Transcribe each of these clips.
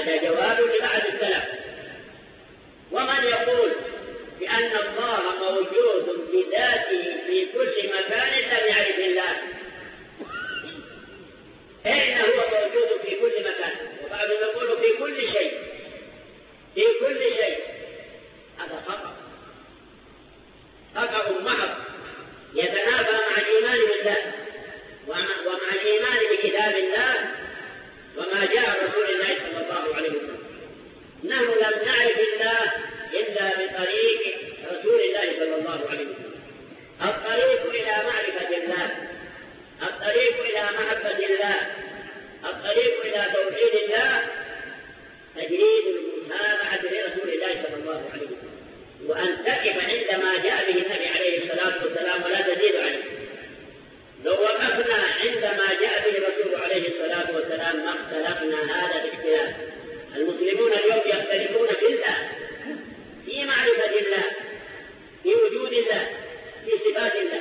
هذا جواب لبعض السلف. ومن يقول بأن الله موجود بذاته في كل مكان لم يعرف الله. أين هو موجود في كل مكان؟ وبعضهم يقول في كل شيء، في كل شيء. هذا خطأ، خطأ محض يتنافى مع الإيمان بالله ومع الإيمان بكتاب الله وما جاء رسول الله صلى الله عليه وسلم. نحن لم نعرف الله إلا بطريق رسول الله صلى الله عليه وسلم. الطريق إلى معرفة الله، الطريق إلى محبة الله، الطريق إلى توحيد الله تجريد المتابعة لرسول الله صلى الله عليه وسلم، وأن تقف عندما جاء به النبي عليه الصلاة والسلام ولا تزيد عليه. لو وقفنا عندما جاء به الرسول عليه الصلاة والسلام ما اختلفنا هذا الاختلاف. المسلمون اليوم يختلفون في الله، في معرفة الله، في وجود الله، في صفات الله.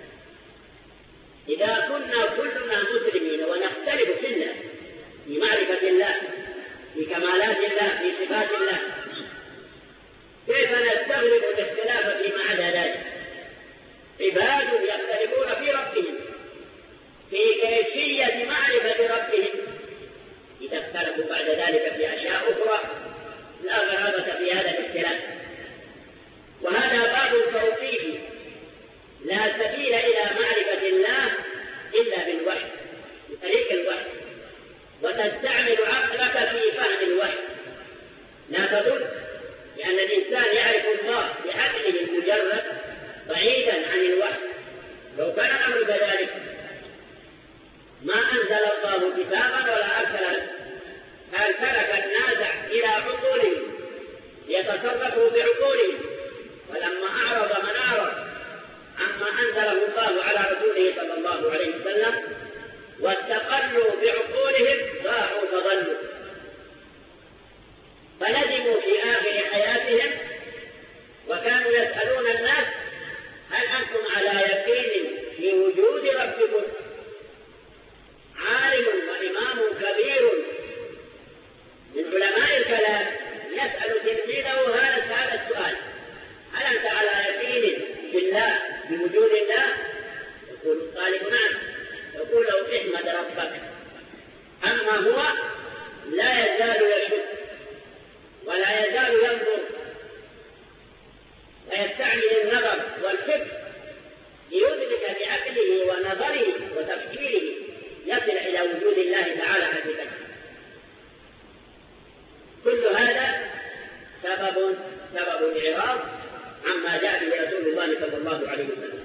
إذا كنا كلنا مسلمين ونختلف في الله، في معرفة الله، في كمالات الله، في صفات الله، كيف نستغرب الاختلاف فيما عدا ذلك؟ عباد يختلفون في ربهم، في كيفية معرفة ربهم. إذا اختلفوا بعد ذلك في أشياء أخرى لا غرابة في هذا الاختلاف. وهذا باب توقيفي، لا سبيل إلى معرفة الله إلا بالوحي، بطريق الوحي، وتستعمل عقلك في فهم الوحي. لا تظن لأن الإنسان يعرف الله بعقله المجرد بعيدا عن الوحي. لو كان الأمر كذلك ما أنزل الله كتابا ولا أرسل، بل ترك الناس إلى عقولهم يتصرفوا بعقولهم. ولما أعرض من أعرض عما أنزله الله على رسوله صلى الله عليه وسلم واستقلوا بعقولهم ضاعوا فضلوا، فندموا في آخر حياتهم وكانوا يسألون الناس هل أنتم على يقين في وجود ربكم؟ عالم وإمام كبير من علماء الكلام يسأل تلميذه هذا السؤال: هل أنت على يقين بالله بوجود الله؟ يقول الطالب نعم. يقول له احمد ربك. أما هو لا يزال يشك ولا يزال ينظر ويستعمل النظر والفكر ليدرك بعقله ونظره وتفكيره يصل إلى وجود الله تعالى حقيقة. كل هذا سبب الإعراض عما جاء به رسول الله صلى الله عليه وسلم.